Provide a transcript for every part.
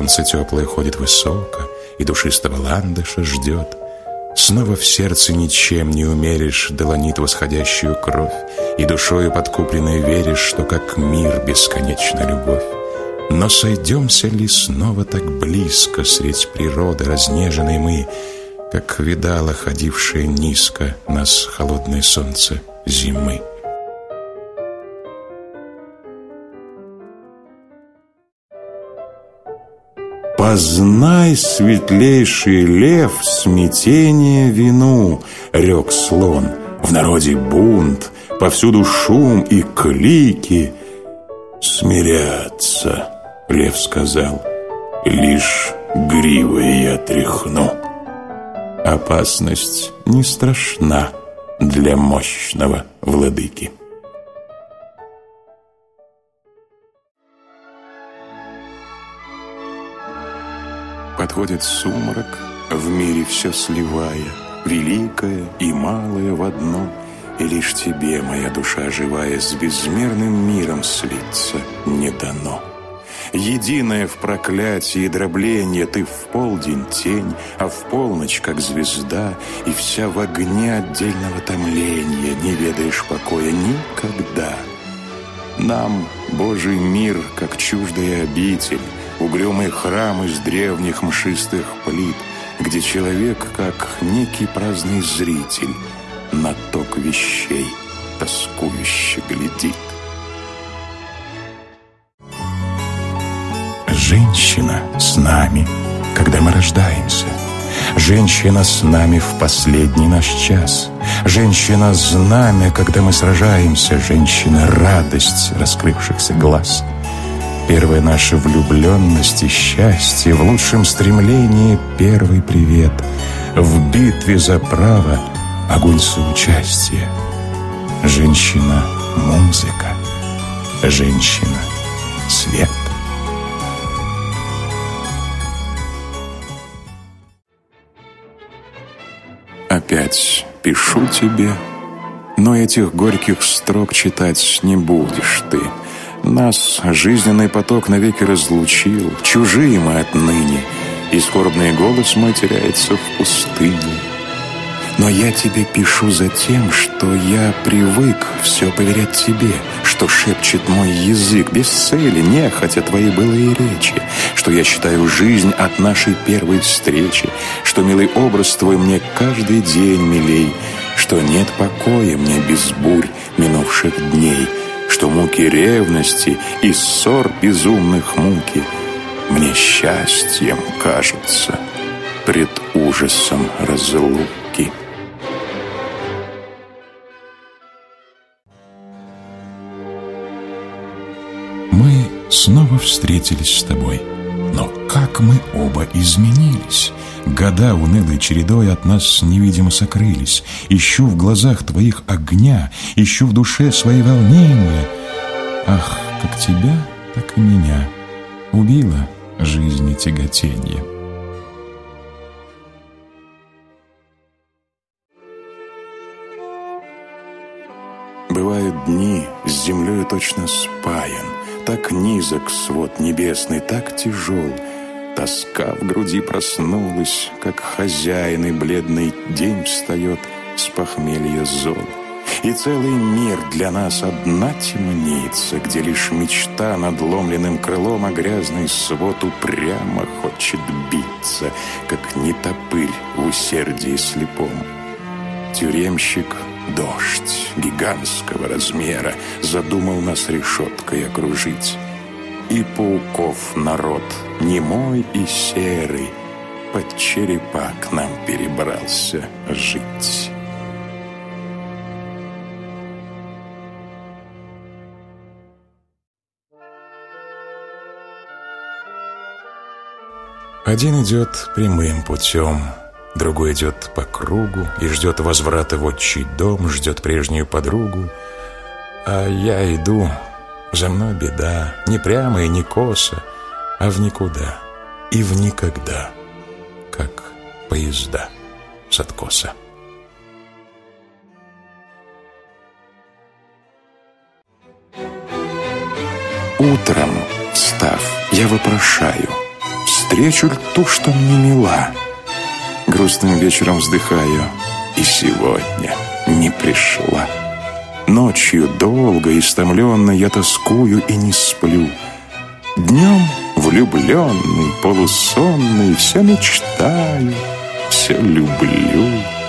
солнце теплое ходит высоко, и душистого ландыша ждет. Снова в сердце ничем не умеришь долонит восходящую кровь, и душою подкупленной веришь, что как мир бесконечна любовь. Но сойдемся ли снова так близко средь природы разнеженной мы, как видало ходившее низко нас холодное солнце зимы? «Познай, светлейший лев, смятение вину», — рёк слон. «В народе бунт, повсюду шум и клики». «Смиряться», — лев сказал, — «лишь гривой я тряхну». Опасность не страшна для мощного владыки. Подходит сумрак, в мире все сливая, великое и малое в одно, и лишь тебе, моя душа живая, с безмерным миром слиться не дано. Единое в проклятии и дроблении, ты в полдень тень, а в полночь как звезда, и вся в огне отдельного томления, не ведаешь покоя никогда. Нам Божий мир, как чуждая обитель, угрюмый храм из древних мшистых плит, где человек, как некий праздный зритель, на ток вещей тоскующе глядит. Женщина с нами, когда мы рождаемся. Женщина с нами в последний наш час. Женщина — знамя, когда мы сражаемся. Женщина — радость раскрывшихся глаз. Первая наша влюбленность и счастье, в лучшем стремлении первый привет. В битве за право огонь соучастия. Женщина — музыка. Женщина — свет. Опять пишу тебе, но этих горьких строк читать не будешь ты. Нас жизненный поток навеки разлучил, чужие мы отныне, и скорбный голос мой теряется в пустыне. Но я тебе пишу за тем, что я привык все поверять тебе, что шепчет мой язык без цели, нехотя твои былые речи, что я считаю жизнь от нашей первой встречи, что милый образ твой мне каждый день милей, что нет покоя мне без бурь минувших дней, что муки ревности и ссор безумных муки мне счастьем кажутся пред ужасом разлуки. Мы снова встретились с тобой, но как мы оба изменились! Года унылой чередой от нас невидимо сокрылись. Ищу в глазах твоих огня, ищу в душе свои волнения. Ах, как тебя, так и меня убило жизни тяготенье. Бывают дни, с землею точно спаян, так низок свод небесный, так тяжел. Тоска в груди проснулась, как хозяин, и бледный день встает с похмелья зол. И целый мир для нас одна темница, где лишь мечта над ломленным крылом, а грязный свод упрямо хочет биться, как нетопырь в усердии слепом. Тюремщик, дождь гигантского размера, задумал нас решеткой окружить. И пауков народ, немой и серый, под черепа к нам перебрался жить. Один идет прямым путем, другой идет по кругу и ждет возврата в отчий дом, ждет прежнюю подругу. А я иду, за мной беда, не прямо и не косо, а в никуда и в никогда, как поезда с откоса. Утром, встав, я вопрошаю: встречу ль ту, что мне мила? Грустным вечером вздыхаю, и сегодня не пришла. Ночью долго, истомленно я тоскую и не сплю. Днем влюбленный, полусонный, все мечтаю, все люблю.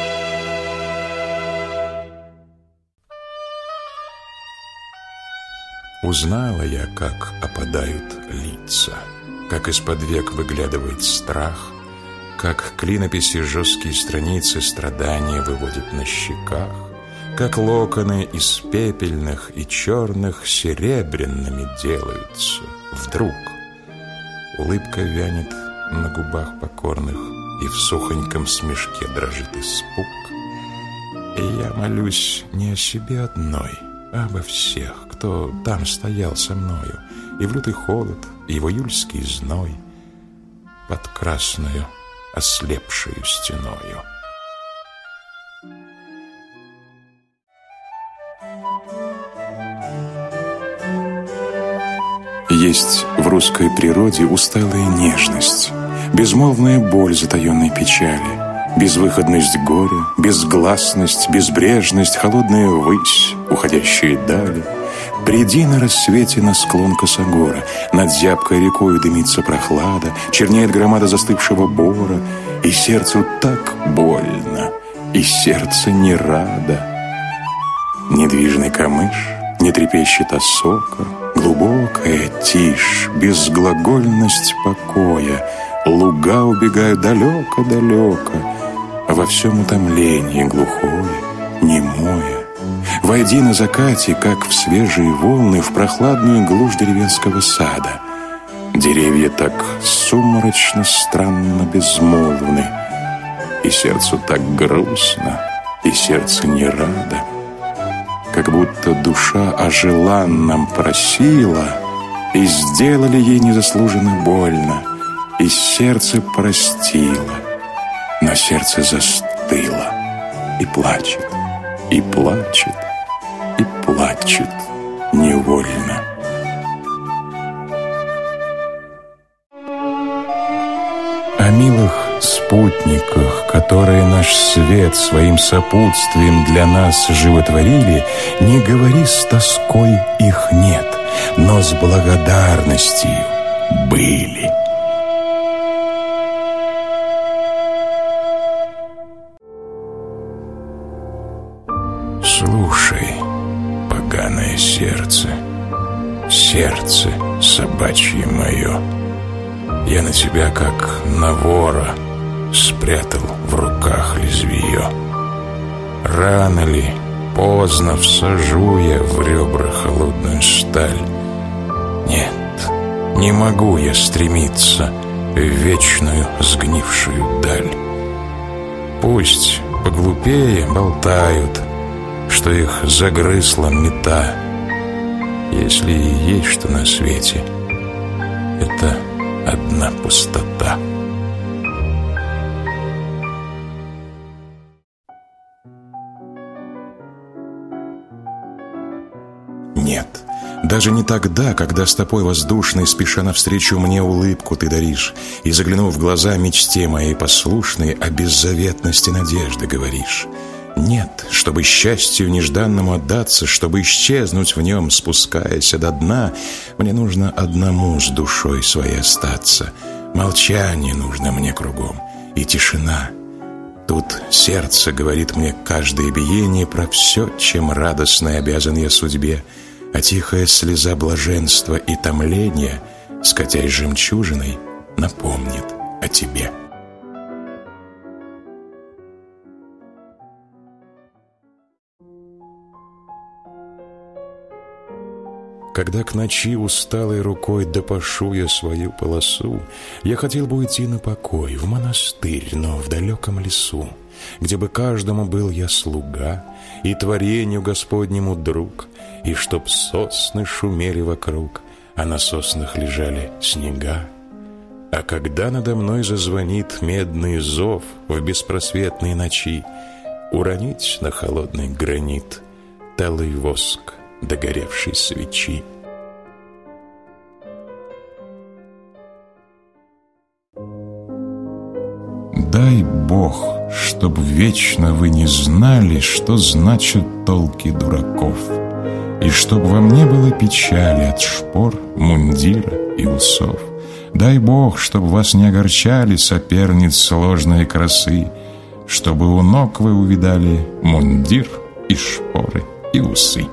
Узнала я, как опадают лица, как из-под век выглядывает страх, как клинописи жесткие страницы страдания выводят на щеках, как локоны из пепельных и черных серебряными делаются. Вдруг улыбка вянет на губах покорных, и в сухоньком смешке дрожит испуг. И я молюсь не о себе одной, а обо всех, кто там стоял со мною, и в лютый холод, и в июльский зной, под красною ослепшую стеною. Есть в русской природе усталая нежность, безмолвная боль затаенной печали, безвыходность горя, безгласность, безбрежность, холодная высь, уходящие дали. Приди на рассвете на склон косогора, над зябкой рекой дымится прохлада, чернеет громада застывшего бора, и сердцу так больно, и сердце не радо. Недвижный камыш не трепещет осока, глубокая тишь, безглагольность покоя, луга убегают далеко-далеко, а во всем утомлении глухое, немое. Войди на закате, как в свежие волны, в прохладную глушь деревенского сада. Деревья так сумрачно, странно безмолвны, и сердцу так грустно, и сердце не радо. Как будто душа о желанном просила, и сделали ей незаслуженно больно, и сердце простило, но сердце застыло и плачет, и плачет, и плачет невольно. О милых спутниках, которые наш свет своим сопутствием для нас животворили, не говори с тоской, их нет, но с благодарностью были. Слушай, поганое сердце, сердце собачье мое, я на тебя, как на вора, спрятал в руках лезвие. Рано ли, поздно всажу я в ребра холодную сталь. Нет, не могу я стремиться в вечную сгнившую даль. Пусть поглупее болтают, что их загрызла мета. Если и есть что на свете, это одна пустота. Нет, даже не тогда, когда с тобой воздушной, спеша навстречу мне улыбку ты даришь, и, заглянув в глаза мечте моей послушной, о беззаветности надежды говоришь. Нет, чтобы счастью нежданному отдаться, чтобы исчезнуть в нем, спускаясь до дна, мне нужно одному с душой своей остаться. Молчание нужно мне кругом и тишина. Тут сердце говорит мне каждое биение про все, чем радостно обязан я судьбе, а тихая слеза блаженства и томления, скатясь жемчужиной, напомнит о тебе. Когда к ночи усталой рукой допашу я свою полосу, я хотел бы уйти на покой, в монастырь, но в далеком лесу, где бы каждому был я слуга и творению Господнему друг, и чтоб сосны шумели вокруг, а на соснах лежали снега. А когда надо мной зазвонит медный зов в беспросветной ночи, уронить на холодный гранит талый воск догоревшей свечи. Дай Бог, чтоб вечно вы не знали, что значат толки дураков, и чтоб вам не было печали от шпор, мундира и усов. Дай Бог, чтоб вас не огорчали соперниц сложной красы, чтобы у ног вы увидали мундир и шпоры и усы.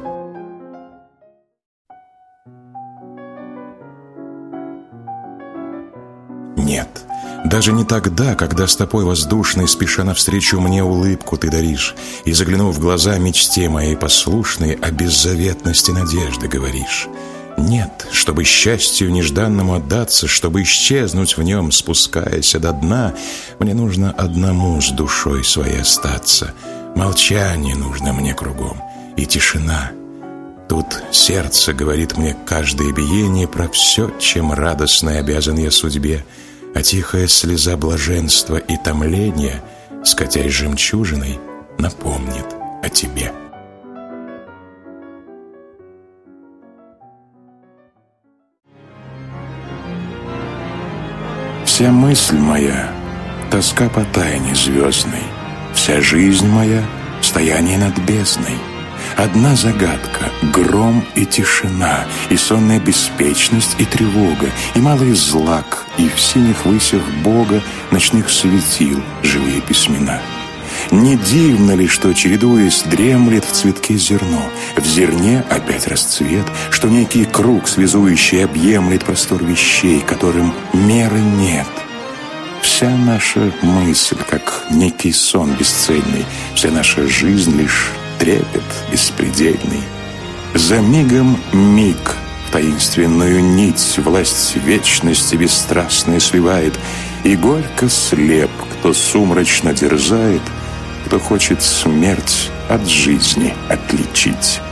Нет, даже не тогда, когда с тобой воздушной, спеша навстречу мне улыбку ты даришь, и, заглянув в глаза мечте моей послушной, о беззаветности надежды говоришь. Нет, чтобы счастью нежданному отдаться, чтобы исчезнуть в нем, спускаясь до дна, мне нужно одному с душой своей остаться. Молчание нужно мне кругом и тишина. Тут сердце говорит мне каждое биение про все, чем радостно обязан я судьбе, а тихая слеза блаженства и томления, скатясь жемчужиной, напомнит о тебе. Вся мысль моя — тоска по тайне звездной, вся жизнь моя — стояние над бездной. Одна загадка — гром и тишина, и сонная беспечность и тревога, и малый злак, и в синих высях Бога ночных светил живые письмена. Не дивно ли, что, чередуясь, дремлет в цветке зерно, в зерне опять расцвет, что некий круг связующий объемлет простор вещей, которым меры нет? Вся наша мысль, как некий сон бесцельный, вся наша жизнь лишь трепет беспредельный. За мигом миг в таинственную нить власть вечности бесстрастная свивает, и горько слеп, кто сумрачно дерзает, кто хочет смерть от жизни отличить.